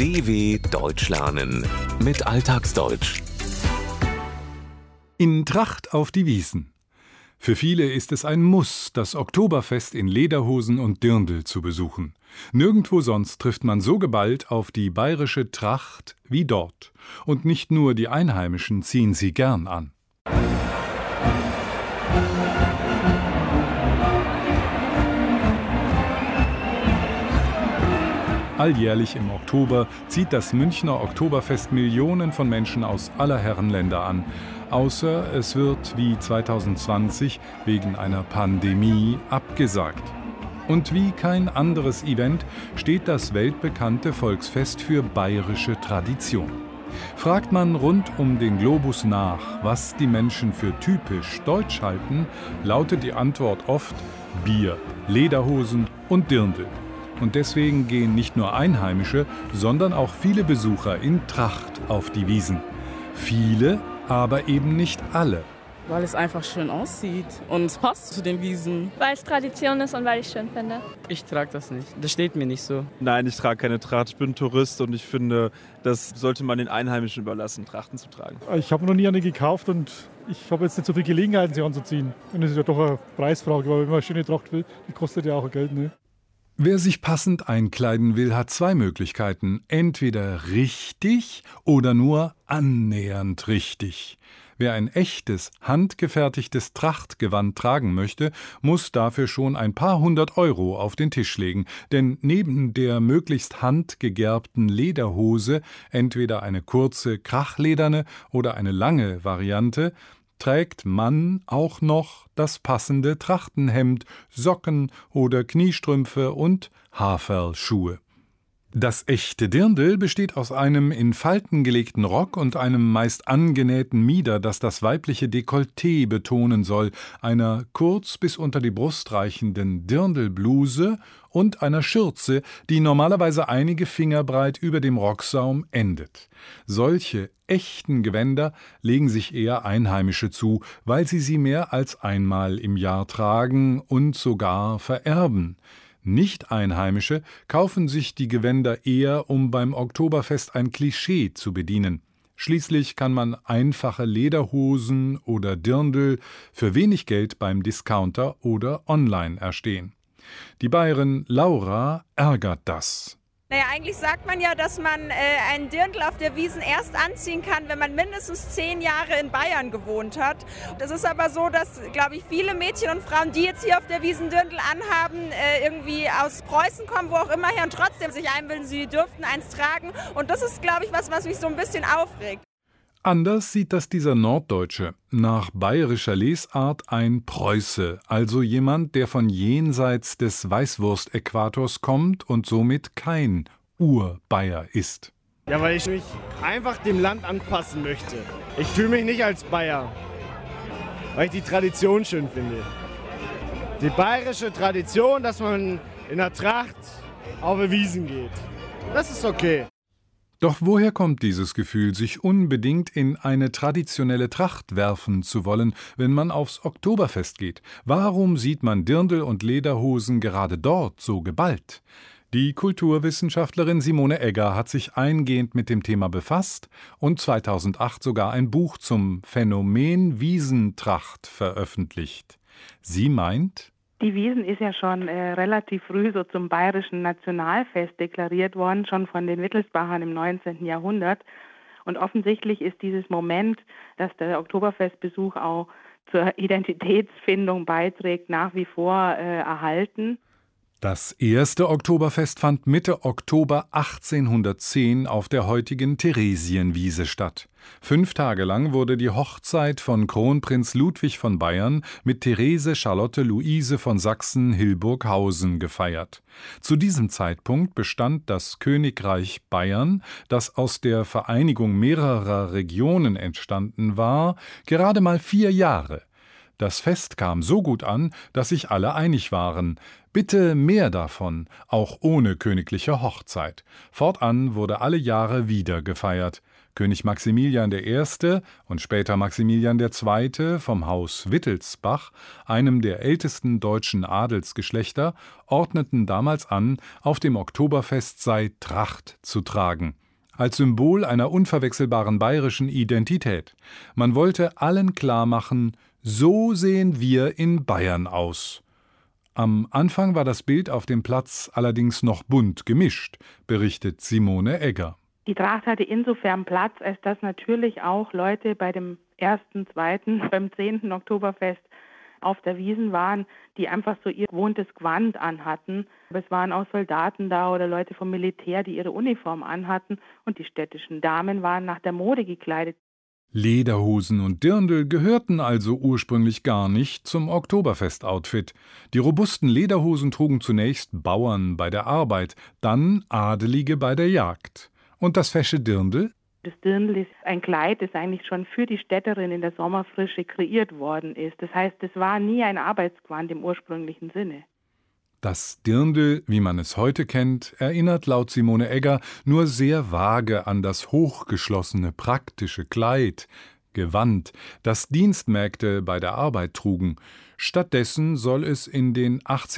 DW Deutsch lernen mit Alltagsdeutsch. In Tracht auf die Wiesn. Für viele ist es ein Muss, das Oktoberfest in Lederhosen und Dirndl zu besuchen. Nirgendwo sonst trifft man so geballt auf die bayerische Tracht wie dort. Und nicht nur die Einheimischen ziehen sie gern an. Alljährlich im Oktober zieht das Münchner Oktoberfest Millionen von Menschen aus aller Herrenländer an. Außer es wird wie 2020 wegen einer Pandemie abgesagt. Und wie kein anderes Event steht das weltbekannte Volksfest für bayerische Tradition. Fragt man rund um den Globus nach, was die Menschen für typisch deutsch halten, lautet die Antwort oft Bier, Lederhosen und Dirndl. Und deswegen gehen nicht nur Einheimische, sondern auch viele Besucher in Tracht auf die Wiesn. Viele, aber eben nicht alle. Weil es einfach schön aussieht und es passt zu den Wiesen. Weil es Tradition ist und weil ich es schön finde. Ich trage das nicht. Das steht mir nicht so. Nein, ich trage keine Tracht. Ich bin Tourist und ich finde, das sollte man den Einheimischen überlassen, Trachten zu tragen. Ich habe noch nie eine gekauft und ich habe jetzt nicht so viel Gelegenheiten, sie anzuziehen. Und es ist ja doch eine Preisfrage, weil wenn man eine schöne Tracht will, die kostet ja auch Geld, ne? Wer sich passend einkleiden will, hat zwei Möglichkeiten. Entweder richtig oder nur annähernd richtig. Wer ein echtes, handgefertigtes Trachtgewand tragen möchte, muss dafür schon ein paar hundert Euro auf den Tisch legen. Denn neben der möglichst handgegerbten Lederhose, entweder eine kurze, krachlederne oder eine lange Variante, trägt man auch noch das passende Trachtenhemd, Socken oder Kniestrümpfe und Haferlschuhe. Das echte Dirndl besteht aus einem in Falten gelegten Rock und einem meist angenähten Mieder, das das weibliche Dekolleté betonen soll, einer kurz bis unter die Brust reichenden Dirndlbluse und einer Schürze, die normalerweise einige Finger breit über dem Rocksaum endet. Solche echten Gewänder legen sich eher Einheimische zu, weil sie mehr als einmal im Jahr tragen und sogar vererben. Nicht-Einheimische kaufen sich die Gewänder eher, um beim Oktoberfest ein Klischee zu bedienen. Schließlich kann man einfache Lederhosen oder Dirndl für wenig Geld beim Discounter oder online erstehen. Die Bayerin Laura ärgert das. Naja, eigentlich sagt man ja, dass man einen Dirndl auf der Wiesn erst anziehen kann, wenn man mindestens 10 Jahre in Bayern gewohnt hat. Das ist aber so, dass, glaube ich, viele Mädchen und Frauen, die jetzt hier auf der Wiesn Dirndl anhaben, irgendwie aus Preußen kommen, wo auch immer her, und trotzdem sich einbilden, sie dürften eins tragen. Und das ist, glaube ich, was mich so ein bisschen aufregt. Anders sieht das dieser Norddeutsche. Nach bayerischer Lesart ein Preuße, also jemand, der von jenseits des Weißwurst-Äquators kommt und somit kein Ur-Bayer ist. Ja, weil ich mich einfach dem Land anpassen möchte. Ich fühle mich nicht als Bayer, weil ich die Tradition schön finde. Die bayerische Tradition, dass man in der Tracht auf die Wiesn geht. Das ist okay. Doch woher kommt dieses Gefühl, sich unbedingt in eine traditionelle Tracht werfen zu wollen, wenn man aufs Oktoberfest geht? Warum sieht man Dirndl und Lederhosen gerade dort so geballt? Die Kulturwissenschaftlerin Simone Egger hat sich eingehend mit dem Thema befasst und 2008 sogar ein Buch zum Phänomen Wiesentracht veröffentlicht. Sie meint: Die Wiesn ist ja schon relativ früh so zum bayerischen Nationalfest deklariert worden, schon von den Wittelsbachern im 19. Jahrhundert. Und offensichtlich ist dieses Moment, dass der Oktoberfestbesuch auch zur Identitätsfindung beiträgt, nach wie vor erhalten. Das erste Oktoberfest fand Mitte Oktober 1810 auf der heutigen Theresienwiese statt. 5 Tage lang wurde die Hochzeit von Kronprinz Ludwig von Bayern mit Therese Charlotte Luise von Sachsen-Hildburghausen gefeiert. Zu diesem Zeitpunkt bestand das Königreich Bayern, das aus der Vereinigung mehrerer Regionen entstanden war, gerade mal 4 Jahre. Das Fest kam so gut an, dass sich alle einig waren. Bitte mehr davon, auch ohne königliche Hochzeit. Fortan wurde alle Jahre wieder gefeiert. König Maximilian I. und später Maximilian II. Vom Haus Wittelsbach, einem der ältesten deutschen Adelsgeschlechter, ordneten damals an, auf dem Oktoberfest sei Tracht zu tragen, als Symbol einer unverwechselbaren bayerischen Identität. Man wollte allen klarmachen, so sehen wir in Bayern aus. Am Anfang war das Bild auf dem Platz allerdings noch bunt gemischt, berichtet Simone Egger. Die Tracht hatte insofern Platz, als dass natürlich auch Leute bei dem 1., 2., beim 10. Oktoberfest auf der Wiesn waren, die einfach so ihr gewohntes Gewand anhatten. Aber es waren auch Soldaten da oder Leute vom Militär, die ihre Uniform anhatten, und die städtischen Damen waren nach der Mode gekleidet. Lederhosen und Dirndl gehörten also ursprünglich gar nicht zum Oktoberfest-Outfit. Die robusten Lederhosen trugen zunächst Bauern bei der Arbeit, dann Adelige bei der Jagd. Und das fesche Dirndl? Das Dirndl ist ein Kleid, das eigentlich schon für die Städterin in der Sommerfrische kreiert worden ist. Das heißt, es war nie ein Arbeitsgewand im ursprünglichen Sinne. Das Dirndl, wie man es heute kennt, erinnert laut Simone Egger nur sehr vage an das hochgeschlossene, praktische Kleid, Gewand, das Dienstmägde bei der Arbeit trugen. Stattdessen soll es in den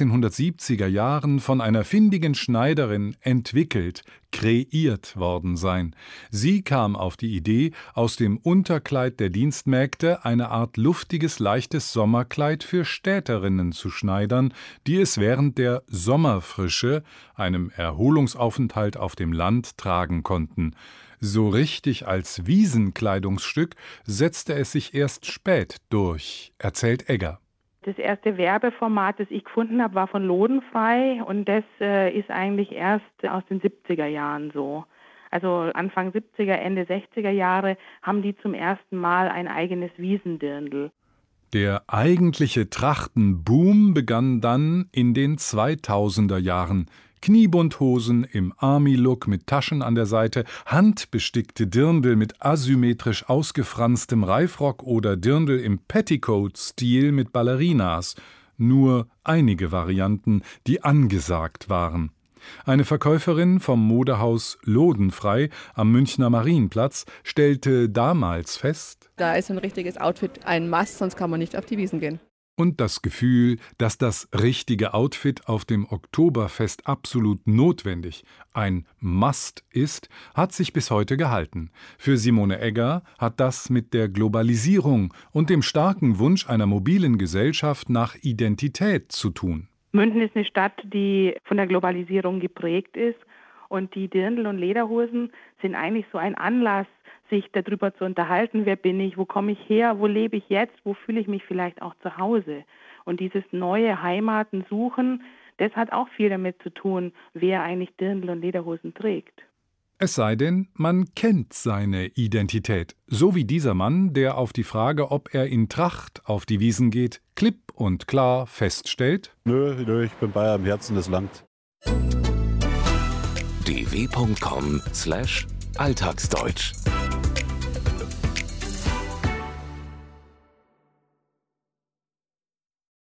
1870er Jahren von einer findigen Schneiderin entwickelt, kreiert worden sein. Sie kam auf die Idee, aus dem Unterkleid der Dienstmägde eine Art luftiges, leichtes Sommerkleid für Städterinnen zu schneidern, die es während der Sommerfrische, einem Erholungsaufenthalt auf dem Land, tragen konnten. So richtig als Wiesenkleidungsstück setzte es sich erst spät durch, erzählt Egger. Das erste Werbeformat, das ich gefunden habe, war von Lodenfrei, und das ist eigentlich erst aus den 70er Jahren so. Also Anfang 70er, Ende 60er Jahre haben die zum ersten Mal ein eigenes Wiesendirndl. Der eigentliche Trachtenboom begann dann in den 2000er Jahren. Kniebundhosen im Army-Look mit Taschen an der Seite, handbestickte Dirndl mit asymmetrisch ausgefranstem Reifrock oder Dirndl im Petticoat-Stil mit Ballerinas. Nur einige Varianten, die angesagt waren. Eine Verkäuferin vom Modehaus Lodenfrei am Münchner Marienplatz stellte damals fest: Da ist ein richtiges Outfit ein Must, sonst kann man nicht auf die Wiesn gehen. Und das Gefühl, dass das richtige Outfit auf dem Oktoberfest absolut notwendig, ein Must ist, hat sich bis heute gehalten. Für Simone Egger hat das mit der Globalisierung und dem starken Wunsch einer mobilen Gesellschaft nach Identität zu tun. München ist eine Stadt, die von der Globalisierung geprägt ist, und die Dirndl und Lederhosen sind eigentlich so ein Anlass, sich darüber zu unterhalten, wer bin ich, wo komme ich her, wo lebe ich jetzt, wo fühle ich mich vielleicht auch zu Hause. Und dieses neue Heimaten suchen, das hat auch viel damit zu tun, wer eigentlich Dirndl und Lederhosen trägt. Es sei denn, man kennt seine Identität, so wie dieser Mann, der auf die Frage, ob er in Tracht auf die Wiesn geht, klipp und klar feststellt: Nö, ich bin Bayer im Herzen des Landes. dw.com/alltagsdeutsch